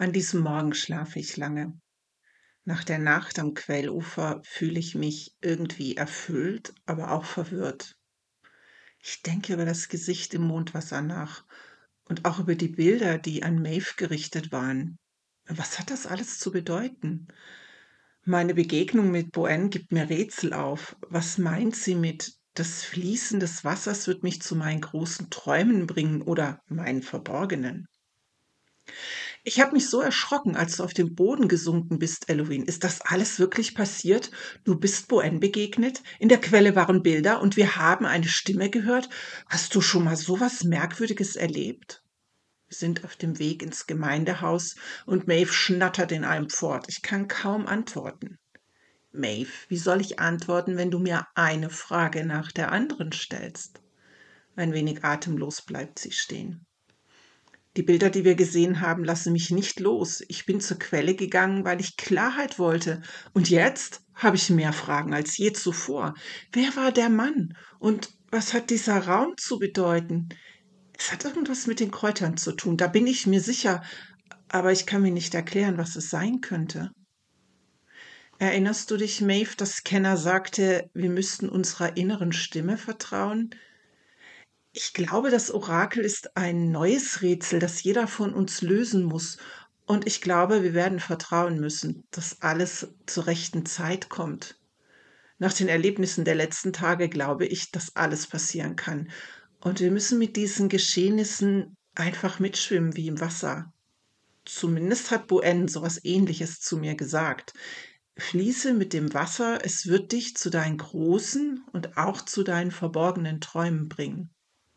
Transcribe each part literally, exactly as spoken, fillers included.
An diesem Morgen schlafe ich lange. Nach der Nacht am Quellufer fühle ich mich irgendwie erfüllt, aber auch verwirrt. Ich denke über das Gesicht im Mondwasser nach und auch über die Bilder, die an Maeve gerichtet waren. Was hat das alles zu bedeuten? Meine Begegnung mit Boenne gibt mir Rätsel auf. Was meint sie mit das Fließen des Wassers wird mich zu meinen großen Träumen bringen oder meinen Verborgenen? Ich habe mich so erschrocken, als du auf den Boden gesunken bist, Elohim. Ist das alles wirklich passiert? Du bist Boen begegnet? In der Quelle waren Bilder und wir haben eine Stimme gehört? Hast du schon mal so was Merkwürdiges erlebt? Wir sind auf dem Weg ins Gemeindehaus und Maeve schnattert in einem fort. Ich kann kaum antworten. Maeve, wie soll ich antworten, wenn du mir eine Frage nach der anderen stellst? Ein wenig atemlos bleibt sie stehen. Die Bilder, die wir gesehen haben, lassen mich nicht los. Ich bin zur Quelle gegangen, weil ich Klarheit wollte. Und jetzt habe ich mehr Fragen als je zuvor. Wer war der Mann? Und was hat dieser Raum zu bedeuten? Es hat irgendwas mit den Kräutern zu tun, da bin ich mir sicher. Aber ich kann mir nicht erklären, was es sein könnte. Erinnerst du dich, Maeve, dass Kenner sagte, wir müssten unserer inneren Stimme vertrauen? Ich glaube, das Orakel ist ein neues Rätsel, das jeder von uns lösen muss. Und ich glaube, wir werden vertrauen müssen, dass alles zur rechten Zeit kommt. Nach den Erlebnissen der letzten Tage glaube ich, dass alles passieren kann. Und wir müssen mit diesen Geschehnissen einfach mitschwimmen wie im Wasser. Zumindest hat Boen sowas Ähnliches zu mir gesagt. Fließe mit dem Wasser, es wird dich zu deinen großen und auch zu deinen verborgenen Träumen bringen.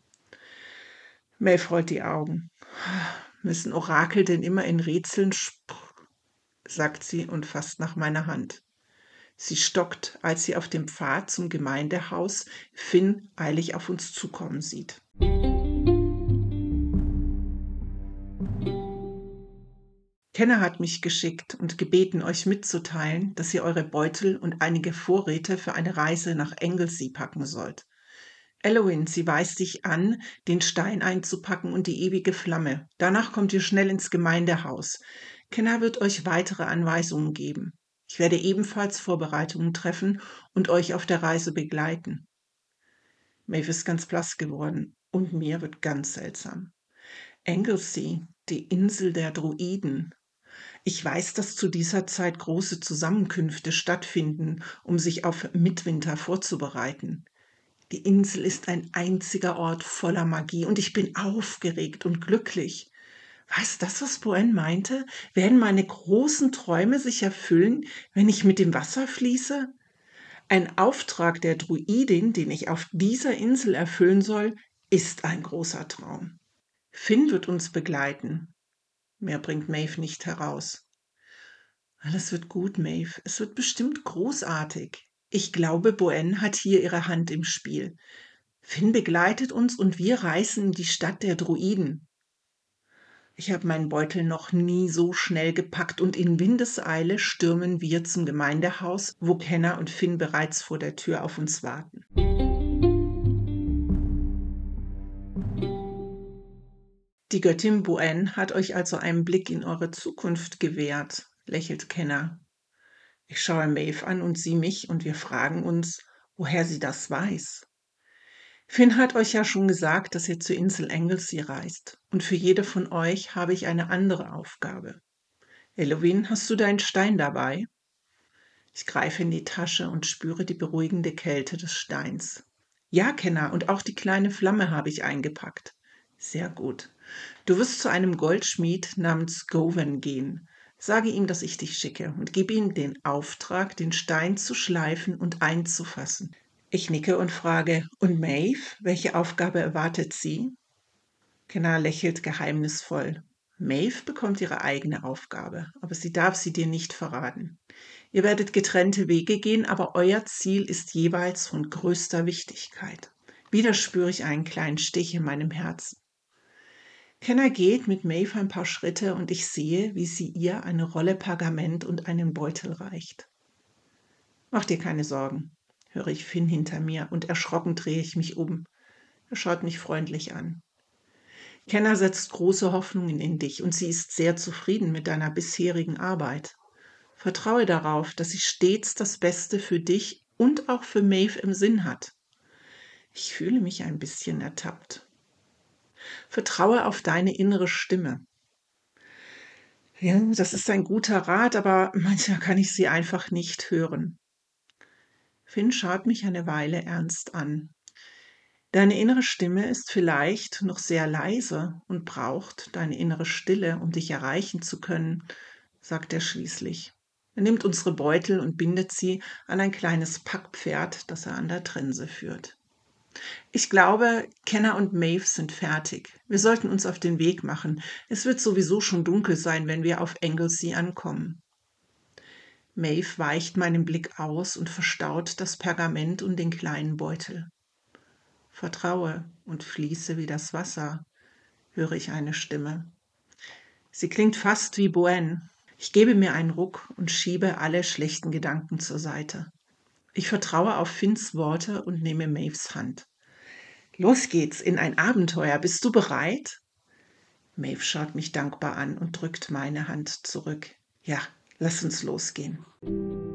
Maeve rollt die Augen. Müssen Orakel denn immer in Rätseln sp sagt sie und fasst nach meiner Hand. Sie stockt, als sie auf dem Pfad zum Gemeindehaus Finn eilig auf uns zukommen sieht. Kenner hat mich geschickt und gebeten, euch mitzuteilen, dass ihr eure Beutel und einige Vorräte für eine Reise nach Anglesey packen sollt. Elohim, sie weist dich an, den Stein einzupacken und die ewige Flamme. Danach kommt ihr schnell ins Gemeindehaus. Kenner wird euch weitere Anweisungen geben. Ich werde ebenfalls Vorbereitungen treffen und euch auf der Reise begleiten. Maeve ist ganz blass geworden und mir wird ganz seltsam. Anglesey, die Insel der Druiden. Ich weiß, dass zu dieser Zeit große Zusammenkünfte stattfinden, um sich auf Midwinter vorzubereiten. Die Insel ist ein einziger Ort voller Magie und ich bin aufgeregt und glücklich. War es das, was Boen meinte? Werden meine großen Träume sich erfüllen, wenn ich mit dem Wasser fließe? Ein Auftrag der Druidin, den ich auf dieser Insel erfüllen soll, ist ein großer Traum. Finn wird uns begleiten. Mehr bringt Maeve nicht heraus. Alles wird gut, Maeve. Es wird bestimmt großartig. Ich glaube, Boen hat hier ihre Hand im Spiel. Finn begleitet uns und wir reisen in die Stadt der Druiden. Ich habe meinen Beutel noch nie so schnell gepackt und in Windeseile stürmen wir zum Gemeindehaus, wo Kenner und Finn bereits vor der Tür auf uns warten. Die Göttin Boen hat euch also einen Blick in eure Zukunft gewährt, lächelt Kenner. Ich schaue Maeve an und sie mich und wir fragen uns, woher sie das weiß. Finn hat euch ja schon gesagt, dass ihr zur Insel Anglesey reist. Und für jede von euch habe ich eine andere Aufgabe. Elohim, hast du deinen Stein dabei? Ich greife in die Tasche und spüre die beruhigende Kälte des Steins. Ja, Kenner, und auch die kleine Flamme habe ich eingepackt. Sehr gut. Du wirst zu einem Goldschmied namens Gowan gehen. Sage ihm, dass ich dich schicke und gib ihm den Auftrag, den Stein zu schleifen und einzufassen. Ich nicke und frage, und Maeve, welche Aufgabe erwartet sie? Kenner lächelt geheimnisvoll. Maeve bekommt ihre eigene Aufgabe, aber sie darf sie dir nicht verraten. Ihr werdet getrennte Wege gehen, aber euer Ziel ist jeweils von größter Wichtigkeit. Wieder spüre ich einen kleinen Stich in meinem Herzen. Kenner geht mit Maeve ein paar Schritte und ich sehe, wie sie ihr eine Rolle Pergament und einen Beutel reicht. Mach dir keine Sorgen, höre ich Finn hinter mir und erschrocken drehe ich mich um. Er schaut mich freundlich an. Kenna setzt große Hoffnungen in dich und sie ist sehr zufrieden mit deiner bisherigen Arbeit. Vertraue darauf, dass sie stets das Beste für dich und auch für Maeve im Sinn hat. Ich fühle mich ein bisschen ertappt. Vertraue auf deine innere Stimme. Ja, das ist ein guter Rat, aber manchmal kann ich sie einfach nicht hören. Finn schaut mich eine Weile ernst an. Deine innere Stimme ist vielleicht noch sehr leise und braucht deine innere Stille, um dich erreichen zu können, sagt er schließlich. Er nimmt unsere Beutel und bindet sie an ein kleines Packpferd, das er an der Trense führt. Ich glaube, Kenna und Maeve sind fertig. Wir sollten uns auf den Weg machen. Es wird sowieso schon dunkel sein, wenn wir auf Anglesey ankommen. Maeve weicht meinen Blick aus und verstaut das Pergament und den kleinen Beutel. Vertraue und fließe wie das Wasser, höre ich eine Stimme. Sie klingt fast wie Boen. Ich gebe mir einen Ruck und schiebe alle schlechten Gedanken zur Seite. Ich vertraue auf Finns Worte und nehme Maeves Hand. Los geht's in ein Abenteuer. Bist du bereit? Maeve schaut mich dankbar an und drückt meine Hand zurück. Ja, lass uns losgehen.